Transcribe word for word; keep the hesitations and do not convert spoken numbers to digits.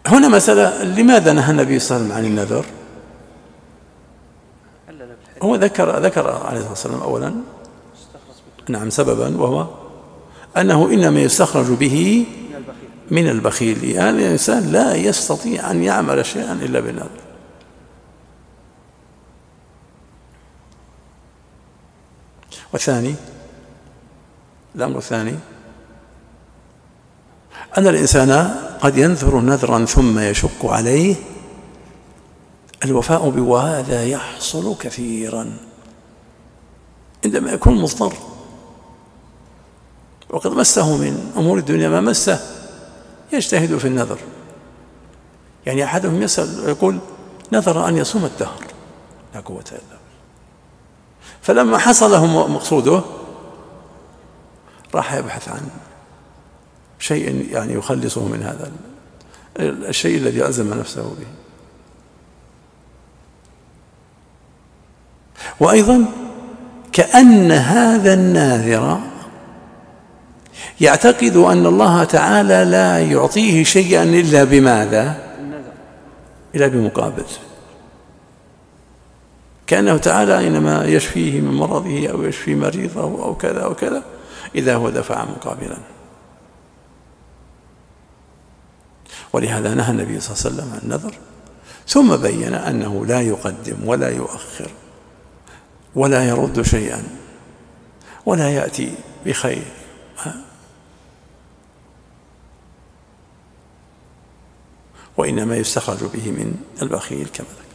هنا مسألة، لماذا نهى النبي صلى الله عليه وسلم عن النذر؟ هو ذكر ذكر عليه الصلاة والسلام أولا نعم سببا، وهو أنه إنما يستخرج به من البخيل، يعني الإنسان لا يستطيع أن يعمل شيئا إلا بالنذر. والثاني، الأمر الثاني أن الإنسان قد ينذر نذرا ثم يشق عليه الوفاء به، وهذا يحصل كثيرا عندما يكون مضطر وقد مسه من أمور الدنيا ما مسه، يجتهد في النذر. يعني أحدهم يسأل يقول نذر أن يصوم الدهر، لا قوة إلا بالله، فلما حصل له مقصوده راح يبحث عن شيء يعني يخلصه من هذا الشيء الذي ألزم نفسه به. وأيضا كأن هذا الناذر يعتقد أن الله تعالى لا يعطيه شيئا إلا بماذا؟ إلا بمقابل، كأنه تعالى إنما يشفيه من مرضه أو يشفي مريضه أو كذا أو كذا إذا هو دفع مقابلا. ولهذا نهى النبي صلى الله عليه وسلم عن النذر، ثم بين أنه لا يقدم ولا يؤخر ولا يرد شيئا ولا يأتي بخير، وإنما يستخرج به من البخيل كما ذكر.